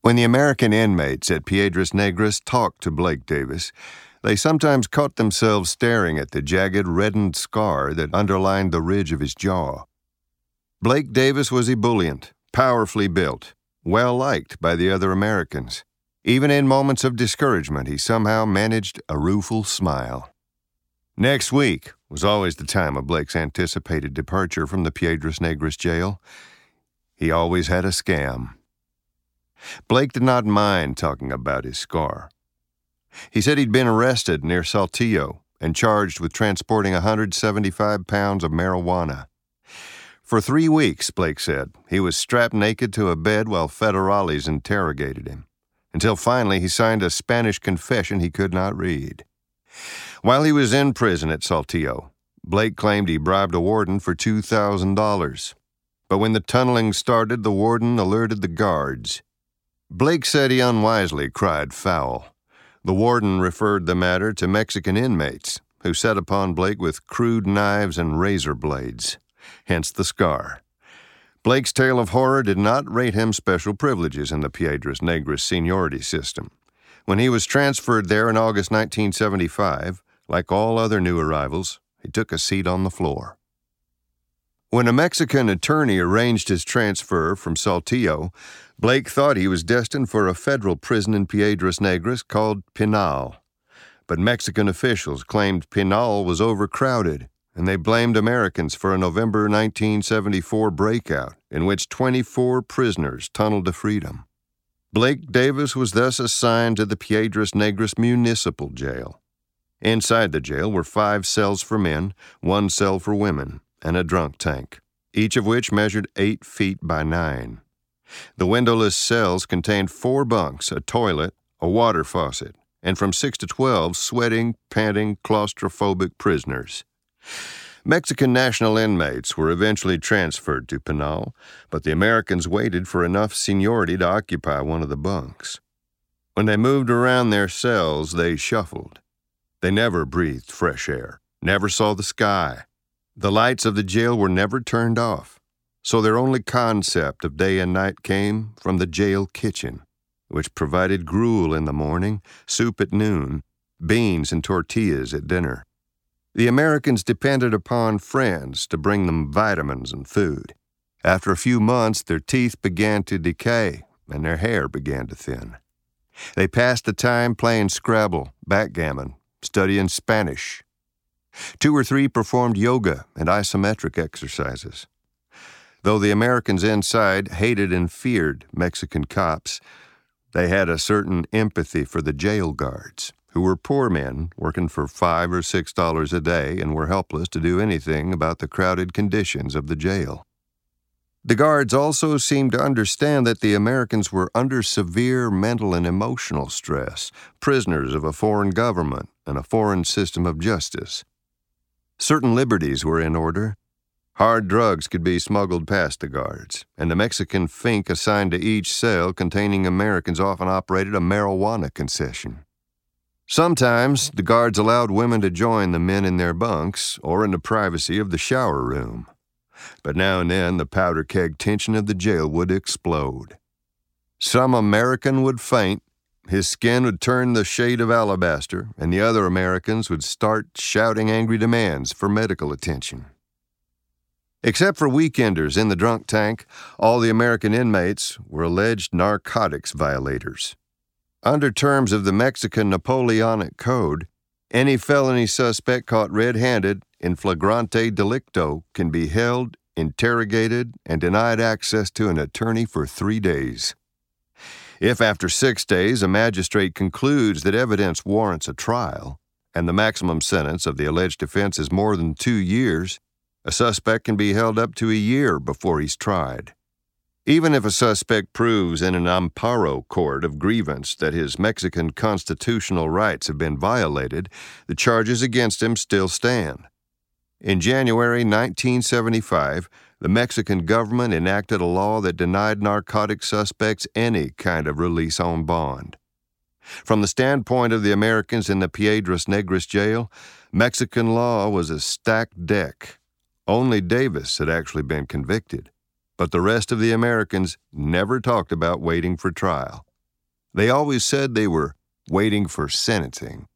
When the American inmates at Piedras Negras talked to Blake Davis, they sometimes caught themselves staring at the jagged, reddened scar that underlined the ridge of his jaw. Blake Davis was ebullient, powerfully built, well-liked by the other Americans. Even in moments of discouragement, he somehow managed a rueful smile. Next week was always the time of Blake's anticipated departure from the Piedras Negras jail. He always had a scam. Blake did not mind talking about his scar. He said he'd been arrested near Saltillo and charged with transporting 175 pounds of marijuana. For 3 weeks, Blake said, he was strapped naked to a bed while federales interrogated him, until finally he signed a Spanish confession he could not read. While he was in prison at Saltillo, Blake claimed he bribed a warden for $2,000. But when the tunneling started, the warden alerted the guards. Blake said he unwisely cried foul. The warden referred the matter to Mexican inmates, who set upon Blake with crude knives and razor blades, hence the scar. Blake's tale of horror did not rate him special privileges in the Piedras Negras seniority system. When he was transferred there in August 1975, like all other new arrivals, he took a seat on the floor. When a Mexican attorney arranged his transfer from Saltillo, Blake thought he was destined for a federal prison in Piedras Negras called Pinal. But Mexican officials claimed Pinal was overcrowded, and they blamed Americans for a November 1974 breakout in which 24 prisoners tunneled to freedom. Blake Davis was thus assigned to the Piedras Negras Municipal Jail. Inside the jail were 5 cells for men, 1 cell for women, and a drunk tank, each of which measured 8 feet by 9. The windowless cells contained 4 bunks, a toilet, a water faucet, and from 6 to 12 sweating, panting, claustrophobic prisoners. Mexican national inmates were eventually transferred to Pinal, but the Americans waited for enough seniority to occupy one of the bunks. When they moved around their cells, they shuffled. They never breathed fresh air, never saw the sky. The lights of the jail were never turned off, so their only concept of day and night came from the jail kitchen, which provided gruel in the morning, soup at noon, beans and tortillas at dinner. The Americans depended upon friends to bring them vitamins and food. After a few months, their teeth began to decay and their hair began to thin. They passed the time playing Scrabble, backgammon, studying Spanish. 2 or 3 performed yoga and isometric exercises. Though the Americans inside hated and feared Mexican cops, they had a certain empathy for the jail guards, who were poor men working for $5 or $6 a day and were helpless to do anything about the crowded conditions of the jail. The guards also seemed to understand that the Americans were under severe mental and emotional stress, prisoners of a foreign government and a foreign system of justice. Certain liberties were in order. Hard drugs could be smuggled past the guards, and the Mexican fink assigned to each cell containing Americans often operated a marijuana concession. Sometimes the guards allowed women to join the men in their bunks or in the privacy of the shower room. But now and then the powder keg tension of the jail would explode. Some American would faint, his skin would turn the shade of alabaster, and the other Americans would start shouting angry demands for medical attention. Except for weekenders in the drunk tank, all the American inmates were alleged narcotics violators. Under terms of the Mexican Napoleonic Code, any felony suspect caught red-handed in flagrante delicto can be held, interrogated, and denied access to an attorney for 3 days. If after 6 days a magistrate concludes that evidence warrants a trial, and the maximum sentence of the alleged offense is more than 2 years, a suspect can be held up to a year before he's tried. Even if a suspect proves in an amparo court of grievance that his Mexican constitutional rights have been violated, the charges against him still stand. In January 1975, the Mexican government enacted a law that denied narcotic suspects any kind of release on bond. From the standpoint of the Americans in the Piedras Negras jail, Mexican law was a stacked deck. Only Davis had actually been convicted, but the rest of the Americans never talked about waiting for trial. They always said they were waiting for sentencing.